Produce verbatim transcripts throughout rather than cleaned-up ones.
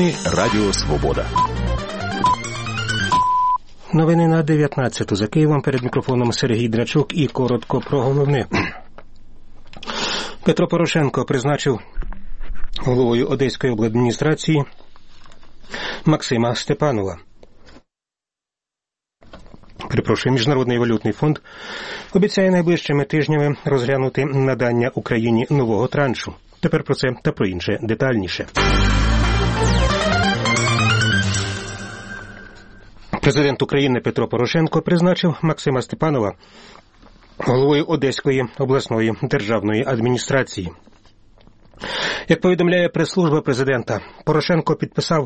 Ми Радіо Свобода. Новини на дев'ятнадцяту. За Києвом, перед мікрофоном Сергій Драчук і коротко про головне. Петро Порошенко призначив головою Одеської обладміністрації Максима Степанова. Перепрошую, Міжнародний валютний фонд обіцяє найближчими тижнями розглянути надання Україні нового траншу. Тепер про це та про інше детальніше. Президент України Петро Порошенко призначив Максима Степанова головою Одеської обласної державної адміністрації. Як повідомляє прес-служба президента, Порошенко підписав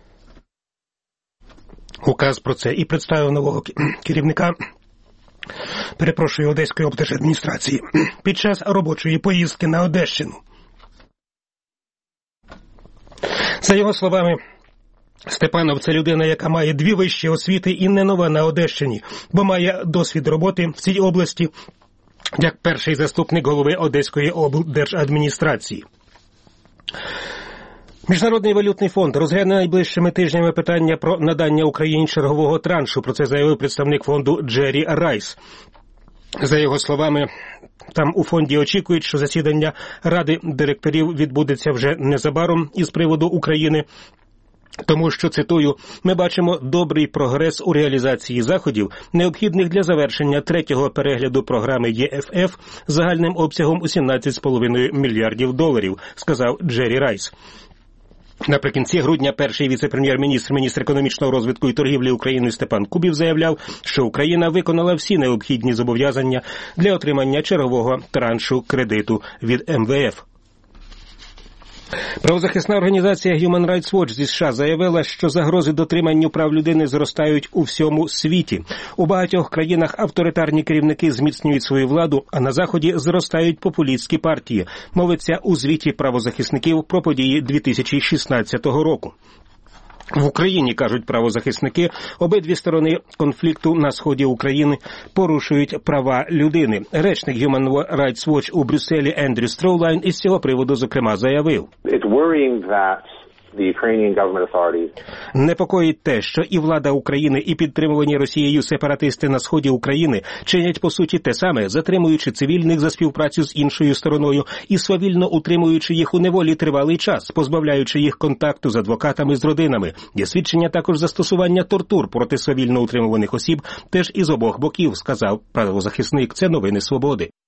указ про це і представив нового керівника, перепрошую, Одеської облдержадміністрації під час робочої поїздки на Одещину. За його словами, Степанов – це людина, яка має дві вищі освіти і не нова на Одещині, бо має досвід роботи в цій області як перший заступник голови Одеської облдержадміністрації. Міжнародний валютний фонд розгляне найближчими тижнями питання про надання Україні чергового траншу. Про це заявив представник фонду Джері Райс. За його словами, там у фонді очікують, що засідання Ради директорів відбудеться вже незабаром із приводу України. Тому що, цитую, «ми бачимо добрий прогрес у реалізації заходів, необхідних для завершення третього перегляду програми Є Еф Еф загальним обсягом у сімнадцять з половиною мільярдів доларів», сказав Джері Райс. Наприкінці грудня перший віце-прем'єр-міністр, міністр економічного розвитку і торгівлі України Степан Кубів заявляв, що Україна виконала всі необхідні зобов'язання для отримання чергового траншу кредиту від Ем Ве Еф. Правозахисна організація Human Rights Watch зі США заявила, що загрози дотриманню прав людини зростають у всьому світі. У багатьох країнах авторитарні керівники зміцнюють свою владу, а на Заході зростають популістські партії. Мовиться у звіті правозахисників про події дві тисячі шістнадцятого року. В Україні, кажуть правозахисники, обидві сторони конфлікту на сході України порушують права людини. Речник Human Rights Watch у Брюсселі Ендрю Строулайн із цього приводу, зокрема, заявив: «Непокоїть те, що і влада України, і підтримувані Росією сепаратисти на сході України чинять, по суті, те саме, затримуючи цивільних за співпрацю з іншою стороною і свавільно утримуючи їх у неволі тривалий час, позбавляючи їх контакту з адвокатами, з родинами. Є свідчення також застосування тортур проти свавільно утримуваних осіб теж із обох боків», сказав правозахисник. Це новини Свободи.